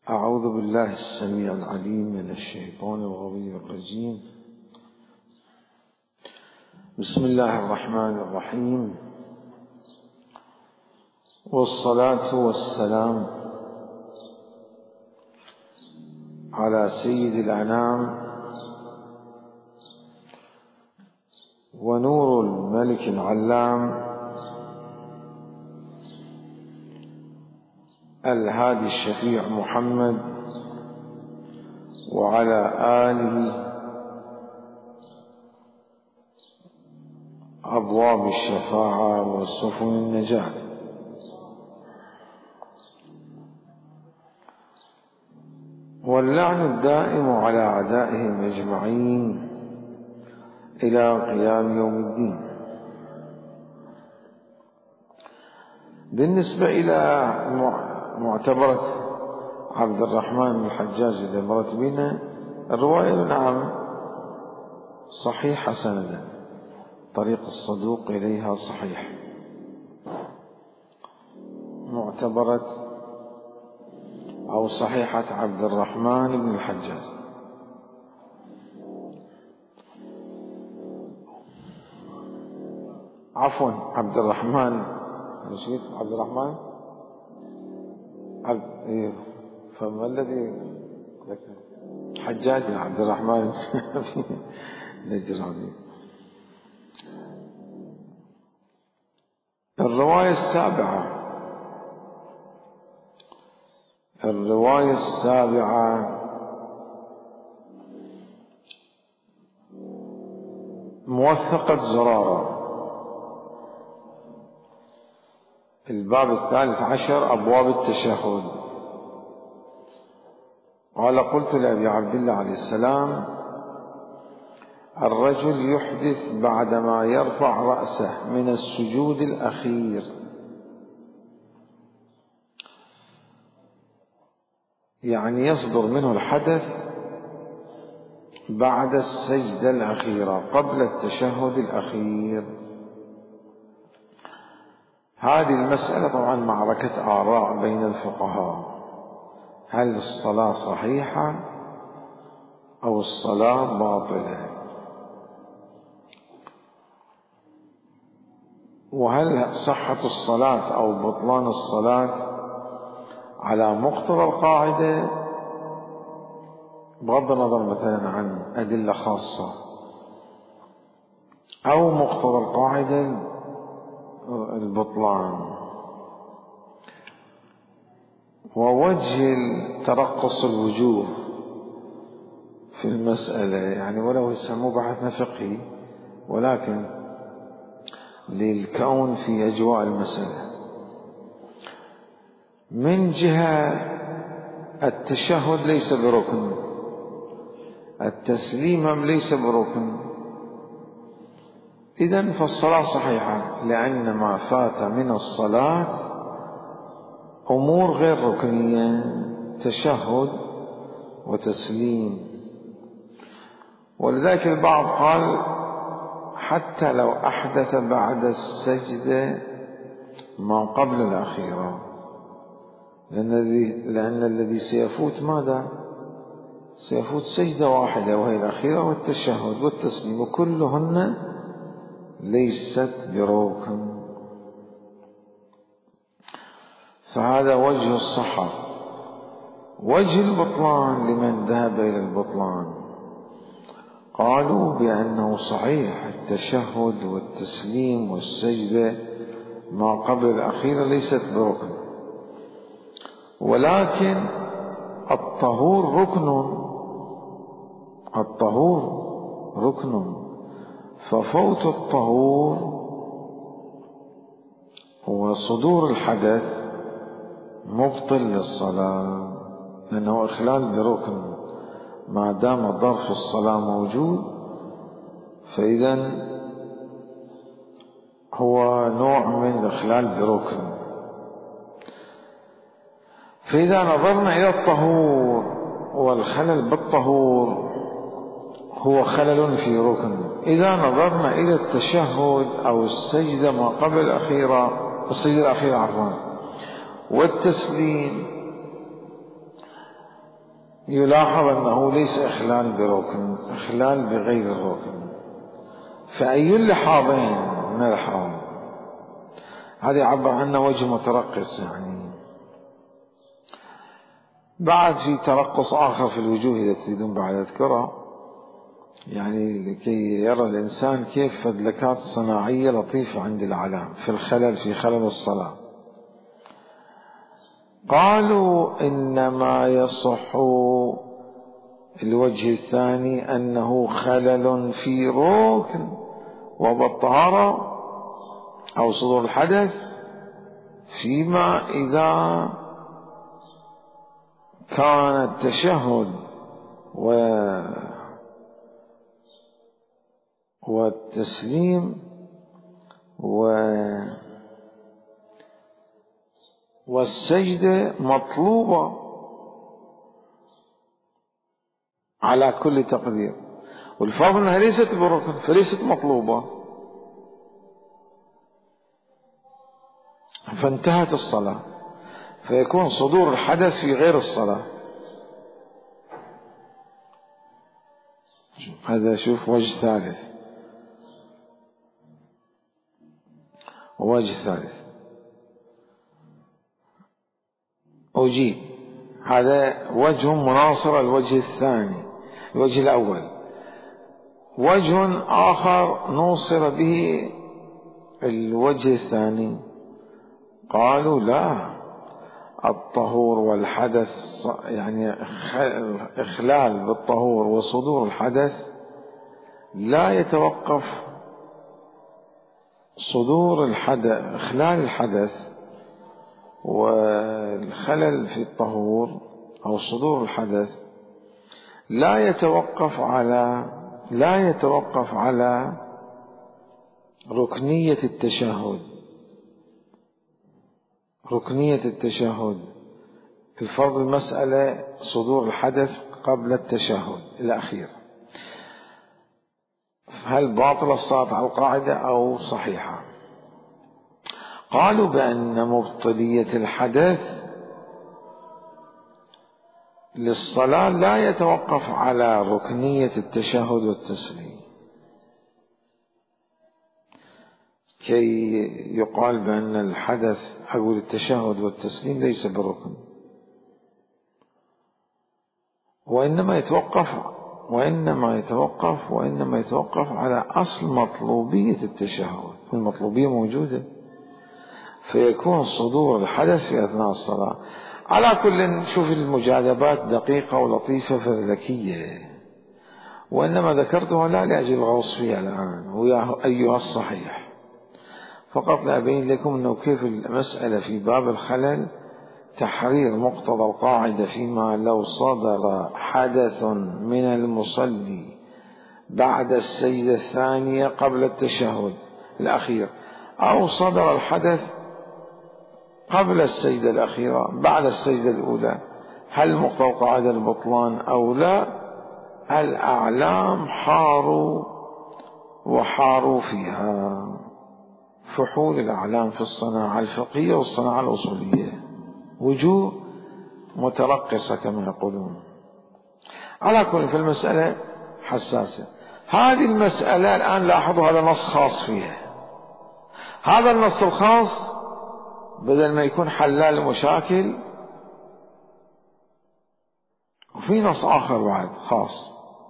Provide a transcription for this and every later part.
أعوذ بالله السميع العليم من الشيطان الغوي الرجيم. بسم الله الرحمن الرحيم، والصلاة والسلام على سيد الأنام ونور الملك العلام الهادي الشفيع محمد وعلى آله أبواب الشفاعة وسفن النجاة. واللعن الدائم على أعدائهم أجمعين إلى قيام يوم الدين. بالنسبة إلى معتبرة عبد الرحمن بن الحجاج الذي مرت بنا، الرواية نعم صحيحة سندا، طريق الصدوق إليها صحيح. معتبرة أو صحيحة عبد الرحمن بن الحجاج. عفوا عبد الرحمن، نسيت عبد الرحمن فما الذي ذكر حجاج بن عبد الرحمن نجراني. الرواية السابعة موثقة زرارة، الباب 13 أبواب التشهد. قال: قلت لأبي عبد الله عليه السلام: الرجل يحدث بعدما يرفع رأسه من السجود الأخير، يعني يصدر منه الحدث بعد السجدة الأخيرة قبل التشهد الأخير. هذه المسألة طبعا معركة آراء بين الفقهاء، هل الصلاة صحيحة أو الصلاة باطلة، وهل صحة الصلاة أو بطلان الصلاة على مقتضى القاعدة بغض النظر مثلا عن أدلة خاصة، أو مقتضى القاعدة البطلان. ووجه ترقص الوجوه في المسألة، يعني ولو يسموه بحثنا فقهي، ولكن للكون في أجواء المسألة. من جهة التشهد ليس بركن، التسليم ليس بركن، إذن فالصلاة صحيحة، لأن ما فات من الصلاة أمور غير ركنية، تشهد وتسليم. ولذلك البعض قال حتى لو أحدث بعد السجدة ما قبل الأخيرة، لأن الذي سيفوت ماذا؟ سيفوت سجدة واحدة وهي الأخيرة والتشهد والتسليم، وكلهن ليست بركن. فهذا وجه الصحة. وجه البطلان لمن ذهب إلى البطلان قالوا بأنه صحيح التشهد والتسليم والسجدة ما قبل الأخيرة ليست بركن، ولكن الطهور ركن، ففوت الطهور وصدور الحدث مبطل للصلاة، لأنه إخلال بركن. ما دام ظرف الصلاة موجود فإذا هو نوع من الإخلال بركن. فإذا نظرنا إلى الطهور والخلل بالطهور هو خلل في ركن. إذا نظرنا إلى التشهد أو السجدة ما قبل السجدة الأخيرة والتسليم يلاحظ أنه ليس إخلال بركن، إخلال بغير الركن. فأي اللحاظين نلحظ؟ هذا يعبر عنه وجه مترقص يعني. بعد في ترقص آخر في الوجوه إذا تريدون بعد أذكره، يعني لكي يرى الإنسان كيف فدلكات صناعية لطيفة عند العلام في الخلل، في خلل الصلاة. قالوا إنما يصح الوجه الثاني أنه خلل في ركن وبالطهارة أو صدور الحدث، فيما إذا كان التشهد والتسليم والسجدة مطلوبة على كل تقدير، والفرض أنها ليست بركن فليست مطلوبة، فانتهت الصلاة، فيكون صدور الحدث في غير الصلاة. هذا شوف وجه ثالث. ووجه ثالث أجيب، هذا وجه مناصر الوجه الثاني، الوجه الأول. وجه آخر نوصر به الوجه الثاني، قالوا لا، الطهور والحدث يعني إخلال بالطهور وصدور الحدث لا يتوقف صدور الحدث، إخلال الحدث والخلل في الطهور أو صدور الحدث لا يتوقف على ركنية التشهد. ركنية التشهد الفرض المسألة صدور الحدث قبل التشهد الأخير، هل باطل الصلاة على القاعدة أو صحيحة؟ قالوا بأن مبطلية الحدث للصلاة لا يتوقف على ركنية التشهد والتسليم، كي يقال بأن الحدث أو التشهد والتسليم ليس بركن، وإنما يتوقف على أصل مطلوبية التشهد، المطلوبية موجودة، فيكون صدور الحدث في أثناء الصلاة. على كل شوف المجاذبات دقيقة ولطيفة فذكية، وإنما ذكرتها لا لأجل الغوص فيها الآن ويا أيها الصحيح، فقط لأبين لكم أنه كيف المسألة في باب الخلل تحرير مقتضى القاعدة، فيما لو صدر حدث من المصلي بعد السجدة الثانية قبل التشهد الأخير، أو صدر الحدث قبل السجدة الأخيرة بعد السجدة الأولى، هل مقتضى القاعدة البطلان أو لا؟ الأعلام حاروا فيها، فحول الأعلام في الصناعة الفقهية والصناعة الأصولية، وجوه مترقصة كما يقولون. على كل في المسألة حساسة. هذه المسألة الآن لاحظوا هذا نص خاص فيها، هذا النص الخاص بدل ما يكون حلال مشاكل، وفي نص آخر بعد خاص،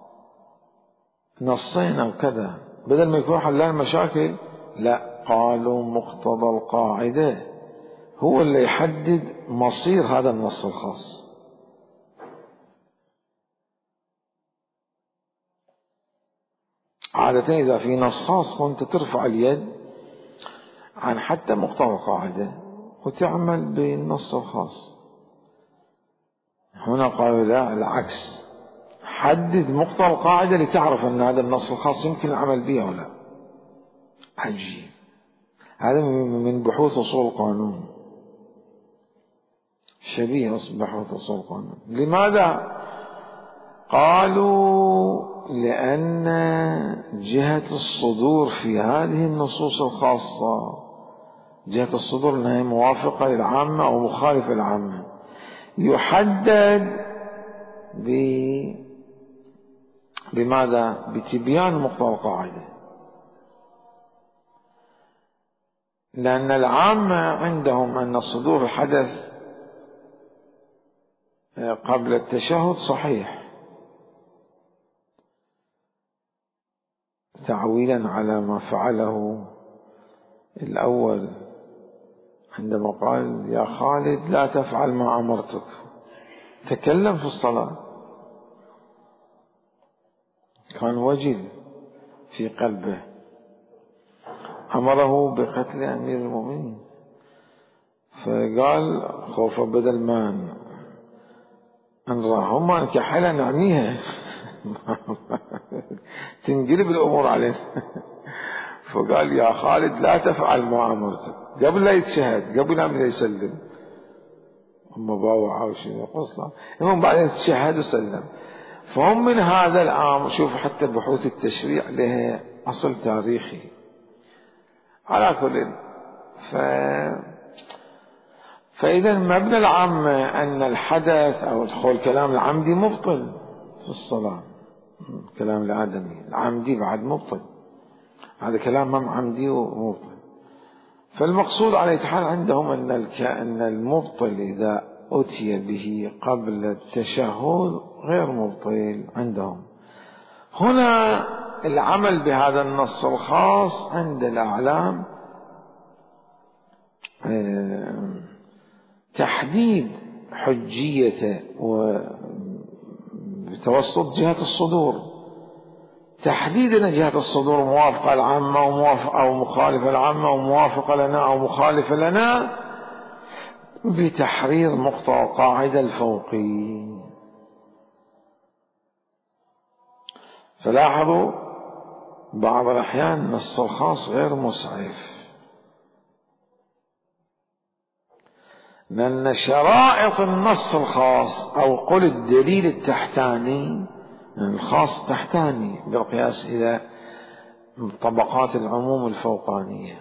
نصين أو كذا، بدل ما يكون حلال مشاكل لا، قالوا مقتضى القاعدة هو اللي يحدد مصير هذا النص الخاص. عادة إذا في نص خاص كنت ترفع اليد عن حتى مقتضى القاعدة وتعمل بالنص الخاص. هنا قالوا لا، العكس، حدد مقتضى القاعدة لتعرف أن هذا النص الخاص يمكن العمل به أو لا. عجيب، هذا من بحوث أصول القانون، شبيه بحوث أصول القانون. لماذا؟ قالوا لأن جهة الصدور في هذه النصوص الخاصة، جهة الصدور أنها موافقة للعامة أو مخالفة للعامة، يحدد بماذا؟ بتبيان مقتضى القاعدة. لأن العامة عندهم أن صدور الحدث قبل التشهد صحيح، تعويلا على ما فعله الأول عندما قال يا خالد لا تفعل ما أمرتك، تكلم في الصلاة، كان وجل في قلبه، أمره بقتل أمير المؤمنين، فقال خوف بدل ما نراهم نكحلها نعنيها تنقلب الأمور علينا فقال يا خالد لا تفعل ما أمرتك، قبل لا يتشهد، قبل أن يسلم، هم باوعوا وشنو قصة، هم بعدين تشهد وسلم. فهم من هذا العام، شوف حتى بحوث التشريع لها أصل تاريخي على كل. فإذا مبنى العامة أن الحدث أو الدخول كلام العمدي مبطل في الصلاة، كلام الآدمي العمدي بعد مبطل، هذا كلام عمدي ومبطل. فالمقصود على حال عندهم أن المبطل إذا أتي به قبل التشهد غير مبطل عندهم. هنا العمل بهذا النص الخاص عند الأعلام تحديد حجيته وبتوسط جهة الصدور، تحديد أن جهة الصدور موافقة العامة أو مخالفة العامة، وموافقة لنا أو مخالفة لنا، بتحرير مقتضى القاعدة الفوقي. فلاحظوا بعض الأحيان النص الخاص غير مسعف، لأن شرائط النص الخاص أو قل الدليل التحتاني، الخاص تحتاني بالقياس إلى طبقات العموم الفوقانية،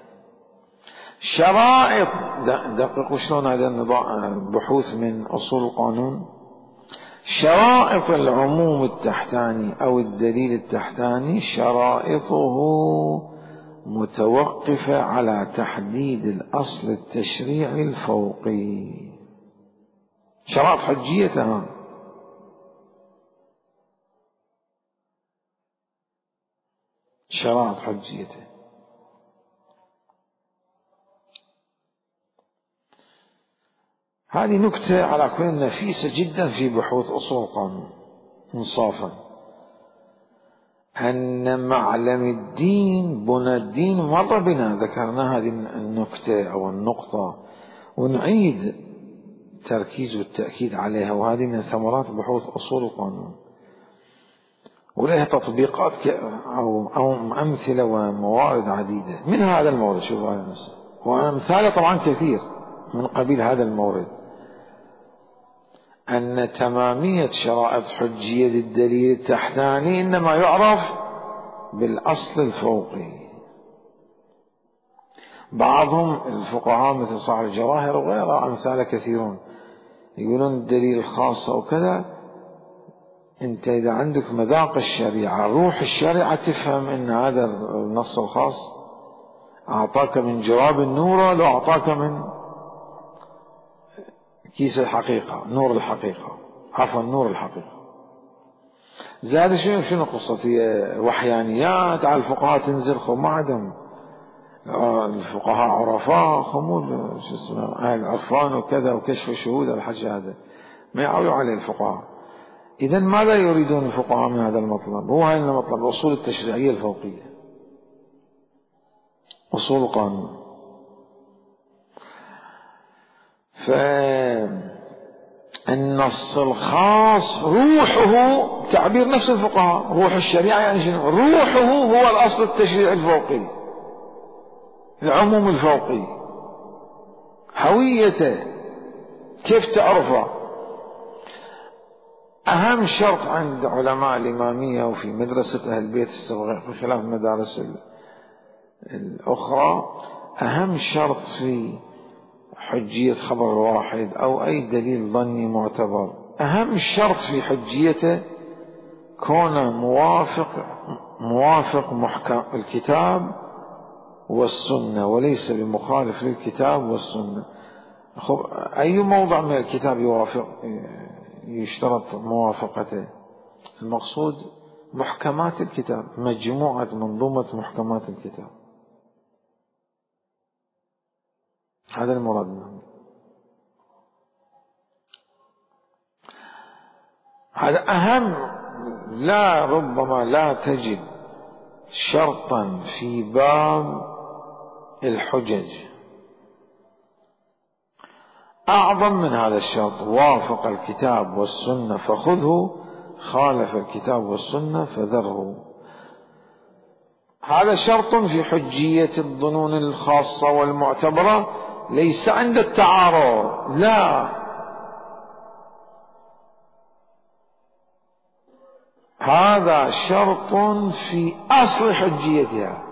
شرائط دققوا شلون هذا النظام بحوث من أصول القانون. شرائط العموم التحتاني أو الدليل التحتاني شرائطه متوقفة على تحديد الأصل التشريعي الفوقي، شرائط حجيتها، شرائط حجيته. هذه نكتة على كل نفيسة جدا في بحوث أصول القانون انصافا، أن معلم الدين بنى الدين، مرة بنا ذكرنا هذه النكتة أو النقطة ونعيد التركيز والتأكيد عليها، وهذه من ثمرات بحوث أصول القانون، ولها تطبيقات أو أمثلة وموارد عديدة من هذا المورد. شوف هذا نفسه وأمثاله طبعا كثير من قبيل هذا المورد، أن تمامية شرائط حجية الدليل التحتاني إنما يعرف بالأصل الفوقي. بعضهم الفقهاء مثل صاحب الجواهر وغيره أمثال كثيرون يقولون الدليل الخاص أو كذا، أنت إذا عندك مذاق الشريعة، روح الشريعة، تفهم أن هذا النص الخاص أعطاك من جراب النور لو أعطاك من كيس الحقيقة، نور الحقيقة، عفوا نور الحقيقة. زاد شنو قصة وحيانيات على الفقهاء تنزل خو ما عندهم، الفقهاء عرفاء خمول شو اسمه أهل عرفان وكذا وكشف الشهود، الحج هذا ما يعولوا عليه الفقهاء. إذن ماذا يريدون الفقهاء من هذا المطلب؟ هو هذا المطلب، الأصول التشريعية الفوقية، أصول القانون. فالنص الخاص روحه تعبير نفس الفقهاء، روح الشريعة يعني شنو؟ روحه هو الأصل التشريعي الفوقي، العموم الفوقي، هويته كيف تعرفه. أهم شرط عند علماء الإمامية وفي مدرسة أهل البيت بخلاف المدارس الأخرى، أهم شرط في حجية خبر واحد أو أي دليل ظني معتبر أهم شرط في حجيته كونه موافق محكم الكتاب والسنة وليس بمخالف للكتاب والسنة. أي موضع من الكتاب يشترط موافقته؟ المقصود محكمات الكتاب، مجموعة منظومة محكمات الكتاب، هذا المراد منه. هذا أهم. لا ربما لا تجد شرطا في باب الحجج أعظم من هذا الشرط: وافق الكتاب والسنة فخذه، خالف الكتاب والسنة فذره. هذا شرط في حجية الظنون الخاصة والمعتبرة، ليس عند التعارض، لا، هذا شرط في أصل حجيتها.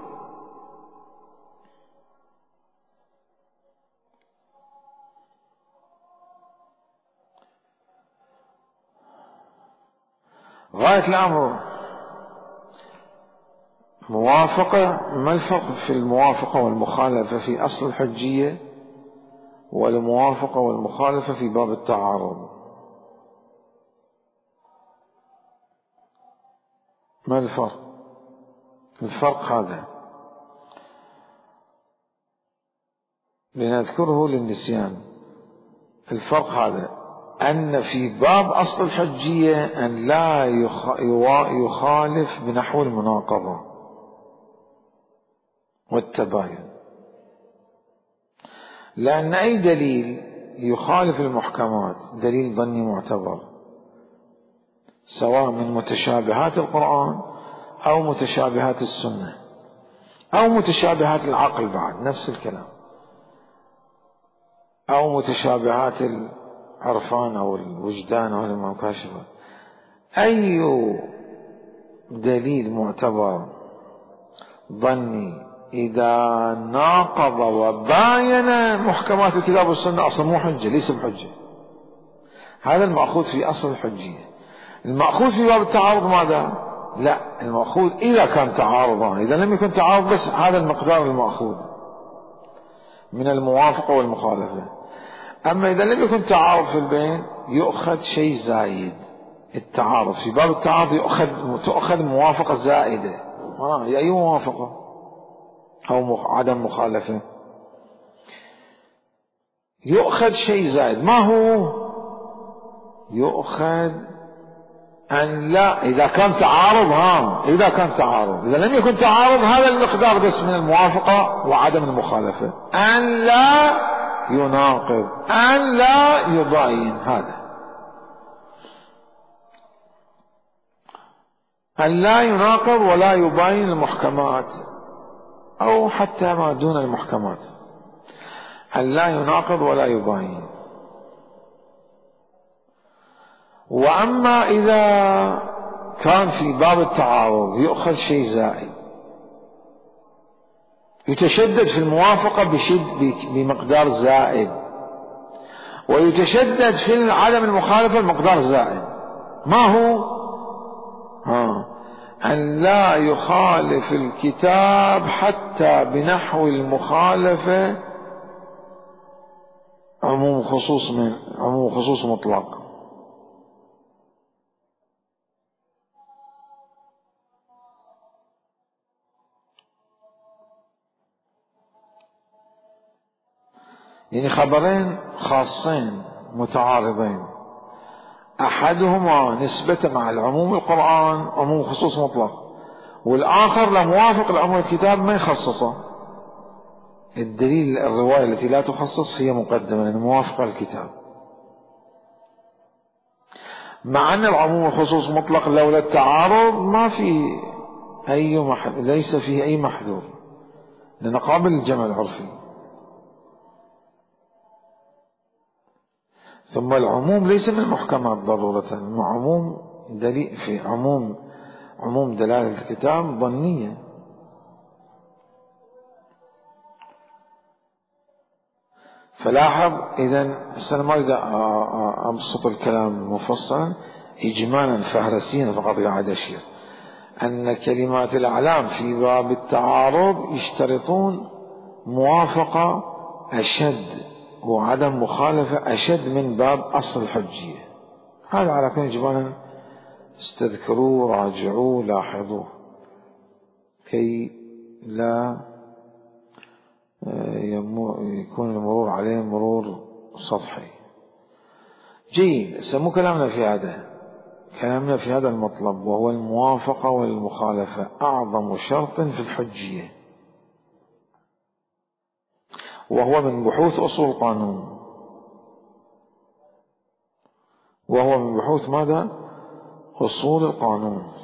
غاية الأمر موافقة. ما الفرق في الموافقة والمخالفة في أصل الحجية والموافقة والمخالفة في باب التعارض؟ ما الفرق؟ الفرق هذا لنذكره للنسيان. الفرق هذا أن في باب أصل الحجية أن لا يخالف بنحو المناقضة والتباين، لأن أي دليل يخالف المحكمات دليل ظني معتبر، سواء من متشابهات القرآن أو متشابهات السنة أو متشابهات العقل، بعد نفس الكلام، أو متشابهات العرفان أو الوجدان أو المكاشفة. أي دليل معتبر ظني إذا ناقض وباين محكمات الكتاب والسنة أصلا مو حجة، ليس بحجة. هذا المأخوذ في أصل الحجية. المأخوذ في باب التعارض ماذا؟ لا، المأخوذ إذا كان تعارضا، إذا لم يكن تعارض بس هذا المقدار المأخوذ من الموافقة والمخالفة. أما إذا لم يكن تعارض في البين يؤخذ شيء زايد. التعارض في باب التعارض تؤخذ موافقة زائدة. هي أي موافقة أو عدم مخالفة؟ يؤخذ شيء زائد. ما هو؟ يؤخذ أن لا، إذا كان تعارض، إذا كان تعارض. إذا لم يكن تعارض هذا المقدار بس من الموافقة وعدم المخالفة. أن لا يناقض، أن لا يباين، هذا أن لا يناقض ولا يباين المحكمات أو حتى ما دون المحكمات. أن لا يناقض ولا يباين. وأما إذا كان في باب التعارض يؤخذ شيء زائد، يتشدد في الموافقة بمقدار زائد، ويتشدد في عدم المخالفة بمقدار زائد. ما هو؟ أن لا يخالف الكتاب حتى بنحو المخالفة عموم خصوص مطلق. يعني خبرين خاصين متعارضين، أحدهما نسبة مع العموم القرآن عموم خصوص مطلق، والآخر لموافق العموم الكتاب ما يخصصه. الدليل الرواية التي لا تخصص هي مقدمة لأن موافقة الكتاب، مع أن العموم الخصوص مطلق لولا التعارض ما في ليس فيه أي محذور، لأن قابل للجمع العرفي. ثم العموم ليس من المحكمات ضرورة، عموم دليل في عموم دلالة الكتاب ظنية. فلاحظ إذن، أنا ما أريد أبسط الكلام مفصلا، إجمالا فهرسيا فقط قاعد أشير أن كلمات الأعلام في باب التعارض يشترطون موافقة أشد وعدم مخالفة أشد من باب أصل الحجية. هذا على كل إجمالا استذكروه، راجعوه، لاحظوه كي لا يكون المرور عليه مرور سطحي. جيد، سمو كلامنا في هذا المطلب، وهو الموافقة والمخالفة أعظم شرط في الحجية، وهو من بحوث أصول القانون، وهو من بحوث ماذا؟ أصول القانون.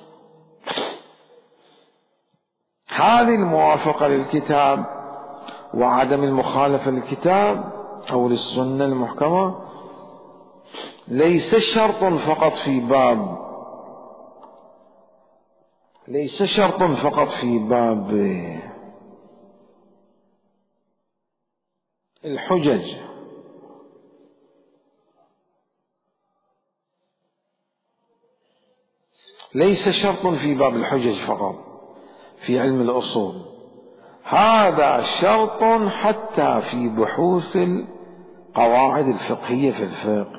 هذه الموافقة للكتاب وعدم المخالفة للكتاب أو للسنة المحكمة ليس شرطا فقط في باب الحجج، ليس شرط في باب الحجج فقط في علم الأصول، هذا شرط حتى في بحوث القواعد الفقهية في الفقه.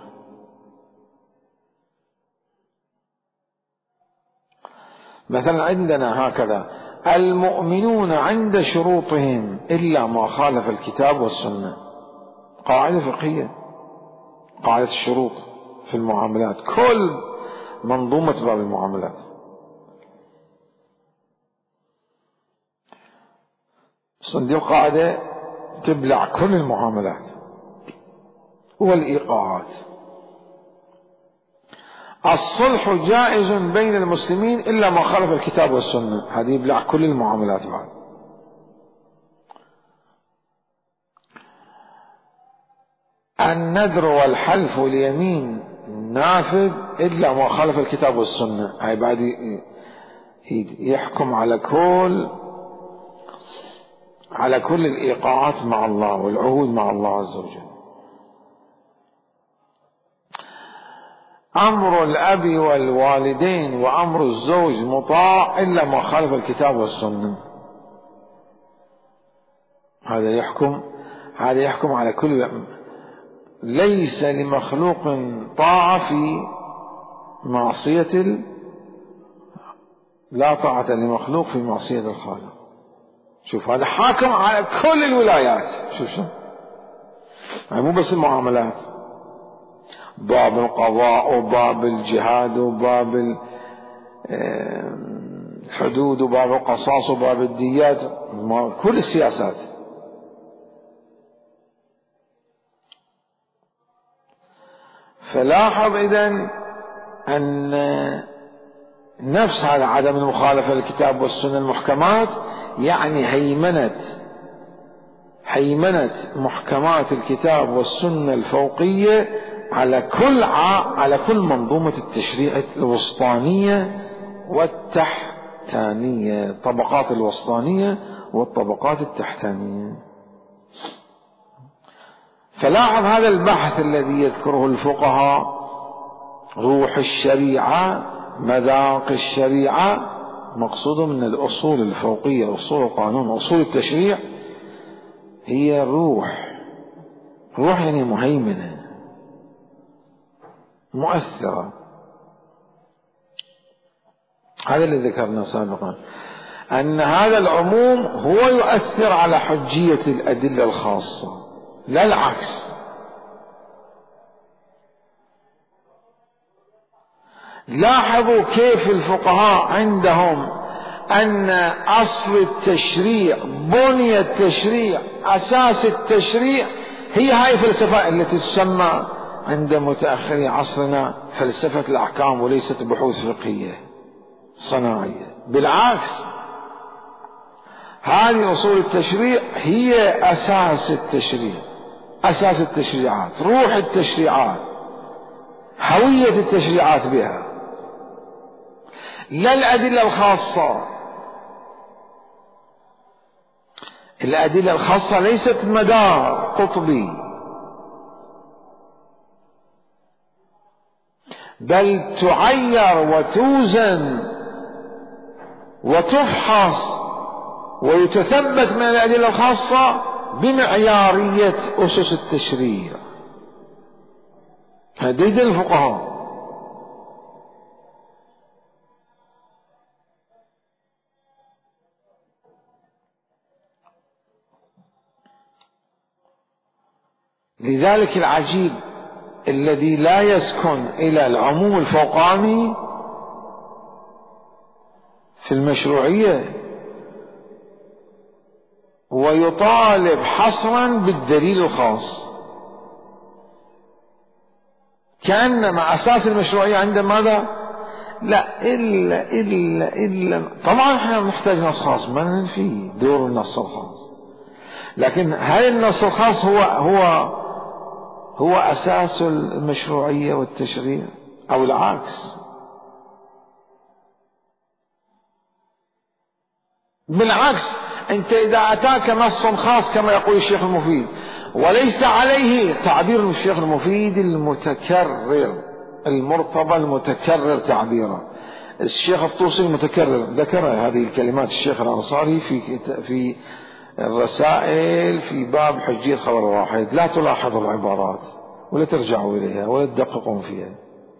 مثلا عندنا هكذا: المؤمنون عند شروطهم إلا ما خالف الكتاب والسنة، قاعدة فقهية، قاعدة الشروط في المعاملات، كل منظومة باب المعاملات. صندوق قاعدة تبلع كل المعاملات والإيقاعات. الصلح جائز بين المسلمين إلا ما خالف الكتاب والسنة، هذه يبلع كل المعاملات بعد. النذر والحلف واليمين نافذ إلا ما خالف الكتاب والسنة، هاي بعد يحكم على كل الإيقاعات مع الله والعهود مع الله عز وجل. أمر الأب والوالدين وأمر الزوج مطاع إلا ما خالف الكتاب والسنة، هذا يحكم على كل. ليس لمخلوق طاعة في معصية لا طاعة لمخلوق في معصية الخالق. شوف، هذا حاكم على كل الولايات. شوف مو بس المعاملات، باب القضاء وباب الجهاد وباب الحدود وباب القصاص وباب الديات، كل السياسات. فلاحظ إذن أن نفس هذا عدم المخالفة للكتاب والسنة المحكمات يعني هيمنة محكمات الكتاب والسنة الفوقية على كل منظومة التشريع الوسطانية والتحتانية، الطبقات الوسطانية والطبقات التحتانية. فلاحظ هذا البحث الذي يذكره الفقهاء، روح الشريعة، مذاق الشريعة، مقصود من الأصول الفوقية، أصول القانون، أصول التشريع، هي روح يعني مهيمنة مؤثرة. هذا اللي ذكرنا سابقا، أن هذا العموم هو يؤثر على حجية الأدلة الخاصة، لا العكس. لاحظوا كيف الفقهاء عندهم أن أصل التشريع، بنية التشريع، أساس التشريع هي هاي الفلسفة التي تسمى عند متأخري عصرنا فلسفة الأحكام، وليست بحوث فقهية صناعية. بالعكس، هذه أصول التشريع هي أساس التشريع، أساس التشريعات، روح التشريعات، هوية التشريعات بها، لا الأدلة الخاصة. الأدلة الخاصة ليست مدار قطبي، بل تعير وتوزن وتفحص ويتثبت من الأدلة الخاصة بمعيارية أسس التشريع. هذا دليل الفقهاء. لذلك العجيب الذي لا يسكن إلى العموم الفوقاني في المشروعية ويطالب حصرا بالدليل الخاص، كأنما أساس المشروعية عند ماذا؟ لا إلا طبعا احنا نحتاج نص خاص، ما ننفي دور النص الخاص، لكن هل النص الخاص هو أساس المشروعية والتشريع أو العكس؟ بالعكس، أنت إذا أتاك نص خاص كما يقول الشيخ المفيد وليس عليه تعبير الشيخ المفيد المتكرر المرتضى المتكرر تعبيره، الشيخ الطوسي المتكرر ذكر هذه الكلمات الشيخ الأنصاري في الرسائل في باب حجية خبر واحد، لا تلاحظوا العبارات ولا ترجعوا إليها ولا تدققون فيها،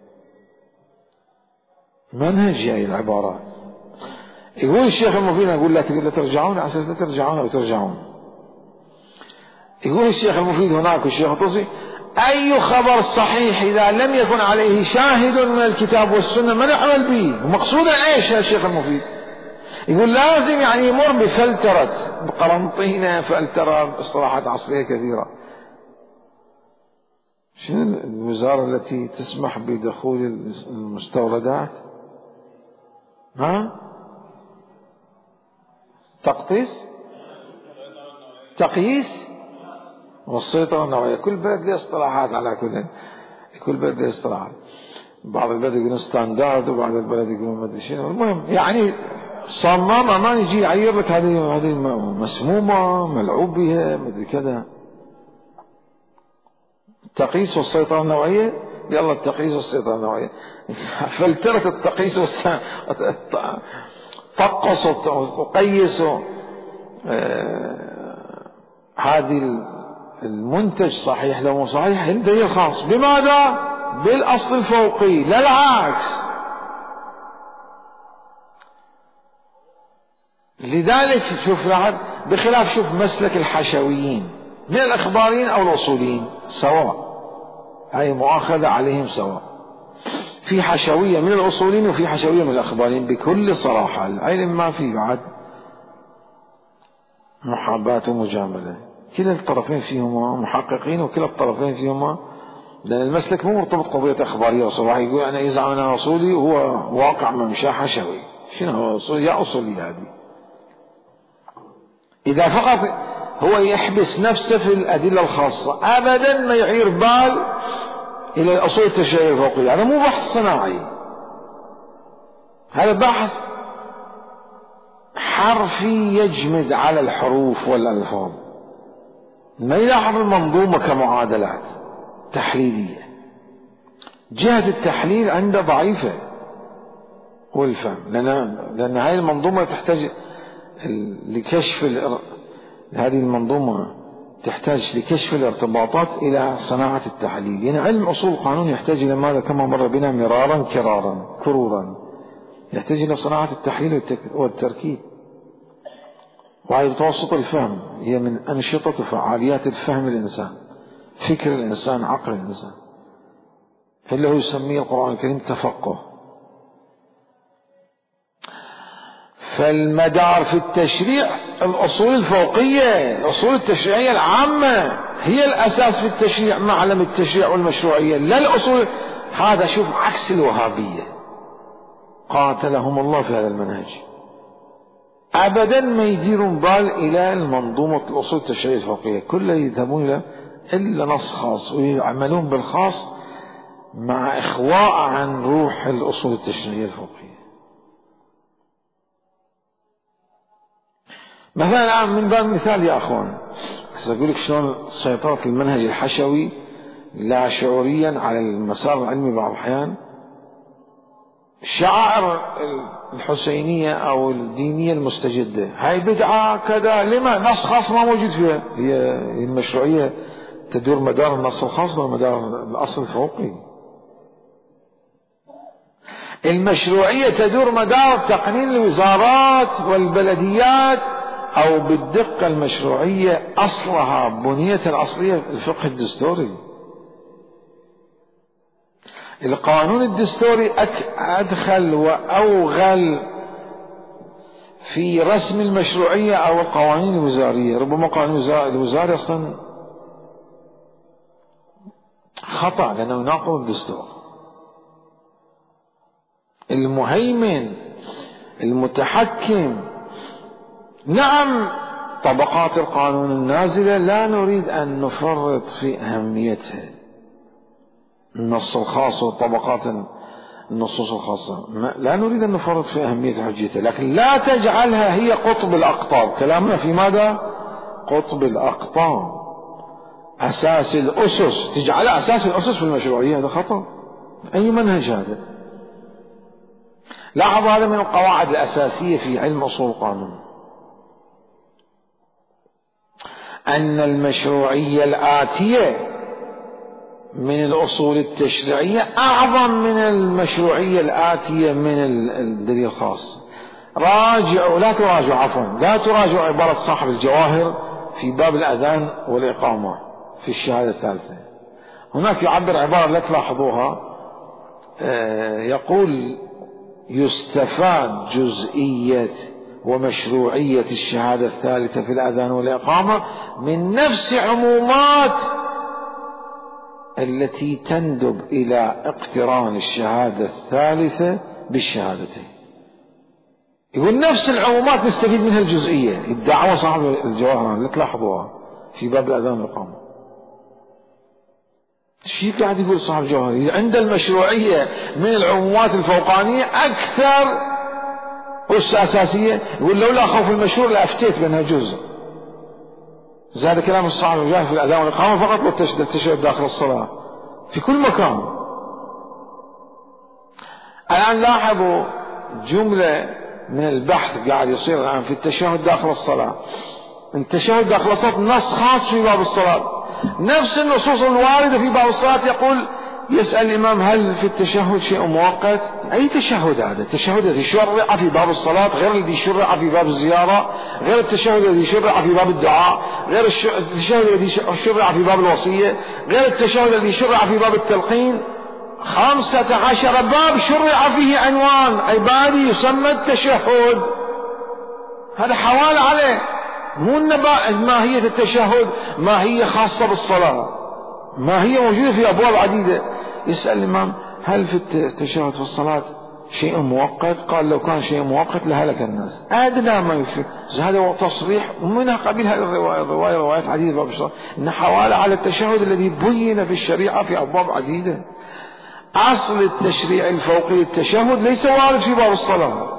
منهج هي العبارات. يقول الشيخ المفيد يقول لا ترجعون، على أساس لا ترجعون أو ترجعون. يقول الشيخ المفيد هناك الشيخ الطوسي أي خبر صحيح إذا لم يكن عليه شاهد من الكتاب والسنة ما نعمل به. ومقصودا إيش يا الشيخ المفيد؟ يقول لازم يعني يمر بفلترة بقرنطينة فلترة باصطلاحات عصرية كثيرة. شنو الوزارة التي تسمح بدخول المستوردات؟ تقييس والسيطرة النوعية. كل بلد له اصطلاحات، على كل بلد له اصطلاحات. بعض البلد يقولون ستاندرد وبعض البلد يقولون ما ادري شنو. المهم يعني صمم ما يجي يعير لك هذه مسمومة ملعوب بها ما ادري كذا. التقييس والسيطرة النوعية، يلا التقييس والسيطرة النوعية. فلترة التقييس طقس وقيس هذه المنتج صحيح لو مو صحيح دليل خاص. بماذا؟ بالأصل الفوقي لا العكس. لذلك شوف بخلاف شوف مسلك الحشويين من الأخباريين أو الأصوليين سواء، هاي مؤاخذة عليهم سواء. في حشوية من الأصوليين وفي حشوية من الأخباريين بكل صراحة. العلم ما في بعد محاباة ومجاملة، كلا الطرفين فيهما محققين وكلا الطرفين فيهما، لأن المسلك مو مرتبط قضية أخبارية وصراحة. يقول أنا يزعم أنا أصولي وهو واقع ممشى حشوي. شنو هو أصولي؟ يا أصولي هذه. إذا فقط هو يحبس نفسه في الأدلة الخاصة أبدا ما يعير بال إلى الأصول التشريعية الفوقية، هذا مو بحث صناعي، هذا بحث حرفي يجمد على الحروف والألفاظ، ما يلاحظ المنظومة كمعادلات تحليلية. جهة التحليل عنده ضعيفة والفهم، لأن هذه المنظومة تحتاج لكشف هذه المنظومة تحتاج لكشف الارتباطات إلى صناعة التحليل. يعني علم أصول القانون يحتاج إلى ماذا؟ كما مر بنا مرارا كرورا يحتاج إلى صناعة التحليل والتركيب. وهي متوسط الفهم هي من أنشطة وفعاليات الفهم الإنسان، فكر الإنسان، عقل الإنسان، اللي هو يسميه القرآن الكريم تفقه. فالمدار في التشريع الأصول الفوقية، الأصول التشريعية العامة هي الأساس في التشريع، معلم التشريع والمشروعية، لا الأصول. هذا شوف عكس الوهابية قاتلهم الله في هذا المنهج، أبدا ما يديرون بال إلى المنظومة الأصول التشريعية الفوقية، كله يذهبون إلى إلا نص خاص ويعملون بالخاص مع إخواء عن روح الأصول التشريعية الفوقية. مثلا الآن من باب المثال يا أخوان، أقول لك شلون سيطرة المنهج الحشوي لا شعوريا على المسار العلمي بعض الأحيان. الشعائر الحسينية أو الدينية المستجدة هاي بدعة كذا، لما نص خاص ما موجود فيها. هي المشروعية تدور مدار النص الخاص ولا مدار الأصل الفوقي؟ المشروعية تدور مدار تقنين الوزارات والبلديات، أو بالدقة المشروعية أصلها بنية الأصلية الفقه الدستوري. القانون الدستوري أدخل وأوغل في رسم المشروعية أو القوانين الوزارية. ربما قانون الوزاري أصلا خطأ لأنه يناقض الدستور. المهيمن المتحكم، نعم طبقات القانون النازلة لا نريد أن نفرط في أهميتها، النص الخاص وطبقات النصوص الخاصة لا نريد أن نفرط في أهمية حجتها، لكن لا تجعلها هي قطب الأقطاب. كلامنا في ماذا؟ قطب الأقطاب، أساس الأسس، تجعلها أساس الأسس في المشروعية، هذا خطأ. أي منهج هذا؟ لاحظ هذا من القواعد الأساسية في علم أصول القانون، أن المشروعية الآتية من الأصول التشريعية أعظم من المشروعية الآتية من الدليل الخاص. لا تراجعوا عبارة صاحب الجواهر في باب الأذان والإقامة في الشهادة الثالثة. هناك يعبر عبارة لا تلاحظوها، يقول يستفاد جزئية ومشروعية الشهادة الثالثة في الأذان والإقامة من نفس عمومات التي تندب إلى اقتران الشهادة الثالثة بالشهادتين. يقول نفس العمومات نستفيد منها الجزئية. الدعوة صاحب الجواهر لا تلاحظوها في باب الأذان والإقامة. الشيء قاعد يقول صاحب الجواهر عند المشروعية من العمومات الفوقانية أكثر أس أساسية. يقول لولا خوف المشروع لأفتيت بأنها جزء. زاد كلام الصحابة الجواهر في الأذان والإقامة فقط والتشهد داخل الصلاة في كل مكان. الآن لاحظوا جملة من البحث قاعد يصير الآن في التشهد داخل الصلاة. التشهد داخل الصلاة نص خاص في باب الصلاة، نفس النصوص الواردة في باب الصلاة يقول يسأل الإمام هل في التشهد شيء مؤقت؟ أي تشهد هذا؟ التشهد الذي شرع في باب الصلاة غير الذي شرع في باب الزيارة، غير التشهد الذي شرع في باب الدعاء، غير التشهد الذي شرع في باب الوصية، غير التشهد الذي شرع في باب التلقين. 15 باب شرع فيه عنوان عبادي يسمى التشهد. هذا حوال عليه، مو ماهية التشهد ما هي خاصة بالصلاة، ما هي موجودة في أبواب عديدة. يسأل الإمام هل في التشهد في الصلاة شيء مؤقت؟ قال لو كان شيء مؤقت لهلك الناس. أدنى ما يفي هذا هو تصريح، ومنها قبيل هذه الرواية روايات عديدة باب الصلاة إن حوالة على التشهد الذي بين في الشريعة في أبواب عديدة. أصل التشريع الفوقي للتشهد ليس وارد في باب الصلاة.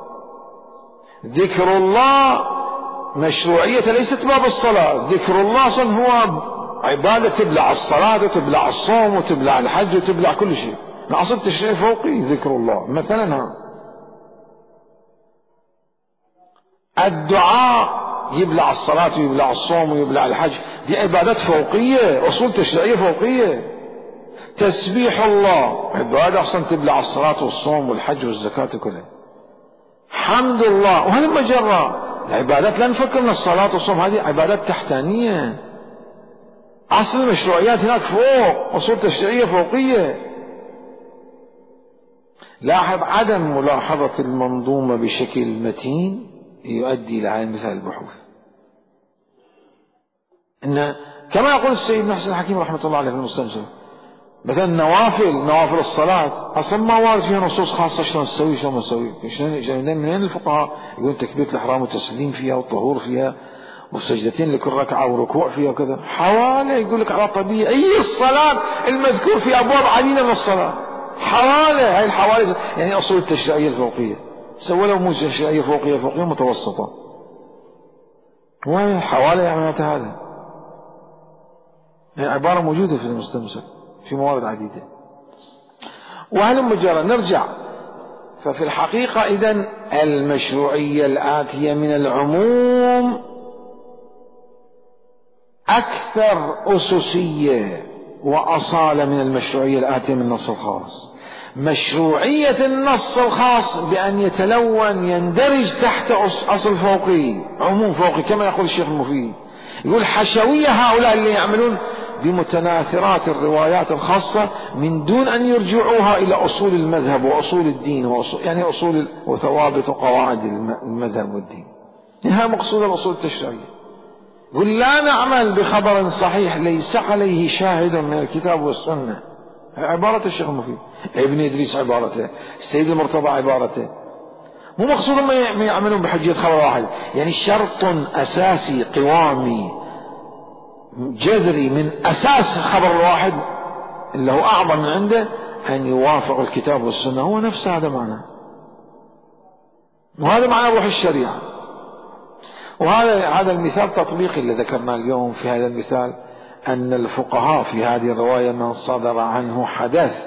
ذكر الله مشروعية ليست باب الصلاة. ذكر الله أصلا هو عبادة تبلع الصلاة وتبلع الصوم وتبلع الحج وتبلع كل شيء. أصل التشريع الفوقي ذكر الله. مثلا الدعاء يبلع الصلاة ويبلع الصوم ويبلع الحج، دي عبادات فوقية، أصول تشريعية فوقية. تسبيح الله عبادة أصلا تبلع الصلاة والصوم والحج والزكاة كلها. حمد الله وهذا مجرى العبادات، لا نفكر ان الصلاة والصوم هذه عبادات تحتانية. أصل المشروعيات هناك فوق، أصول تشريعية فوقية. لاحظ عدم ملاحظة المنظومة بشكل متين يؤدي إلى مثل البحوث. إن كما يقول السيد محسن الحكيم رحمة الله عليه في المستنصف، مثلا نوافل الصلاة أصلا ما وارد فيها نصوص خاصة شلون تسوي شلون ما تسوي. منين الفقهاء يقولون تكبيرة الإحرام والتسليم فيها والطهور فيها وسجدتين لكل ركعة وركوع فيها وكذا. حوالي يقول لك على طبيعي الصلاة المذكور في أبواب عديدة من الصلاة. حوالي هاي الحوالي يعني أصول التشريعية الفوقية. سووا له مو تشريعية فوقية متوسطة. وحوالي عمليات هذا يعني عبارة موجودة في المستمسك في موارد عديدة. وهل مجرد نرجع، ففي الحقيقة إذن المشروعية الآتية من العموم أكثر أسسية وأصالة من المشروعية الآتية من النص الخاص. مشروعية النص الخاص بأن يتلون يندرج تحت أصل فوقي، عموم فوقي، كما يقول الشيخ المفيد، يقول حشوية هؤلاء اللي يعملون بمتناثرات الروايات الخاصة من دون أن يرجعوها إلى أصول المذهب وأصول الدين يعني أصول وثوابت وقواعد المذهب والدين. هذا مقصود الأصول التشريعية. يقول لا نعمل بخبر صحيح ليس عليه شاهد من الكتاب والسنة. عبارة الشيخ المفيد، ابن إدريس عبارته، السيد المرتضى عبارته. مو مقصود ما يعملون بحجية خبر واحد، يعني شرط أساسي قوامي جذري من أساس الخبر الواحد اللي هو أعظم من عنده أن يوافق الكتاب والسنة. هو نفس هذا معناه، وهذا معنى روح الشريعة. وهذا المثال تطبيقي اللي ذكرناه اليوم. في هذا المثال أن الفقهاء في هذه الرواية من صدر عنه حدث،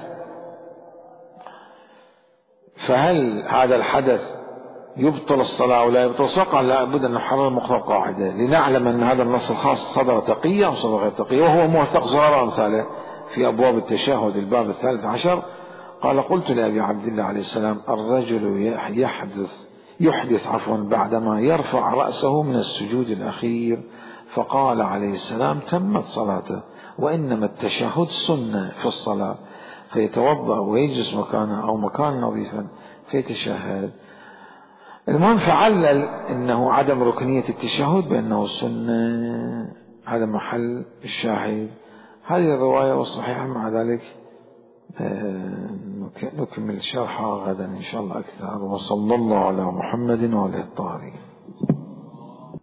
فهل هذا الحدث يبطل الصلاة أو لا يبطل الصلاة؟ قال لا بد أن نحرر مقتضى القاعدة لنعلم أن هذا النص الخاص صدر تقية أو صدر غير تقية. وهو موثق زرار أمثاله في أبواب التشهد الباب 13. قال قلت لأبي عبد الله عليه السلام الرجل يحدث بعدما يرفع رأسه من السجود الأخير، فقال عليه السلام تمت صلاته، وإنما التشهد سنة في الصلاة، فيتوضأ ويجلس مكانه أو مكان نظيفا فيتشهد. المهم فعلل إنه عدم ركنية التشهد بأنه سنة، هذا محل الشاهد. هذه الرواية والصحيحة مع ذلك نكمل شرحها غدا إن شاء الله أكثر. وصلى الله على محمد وعلى الطاهرين.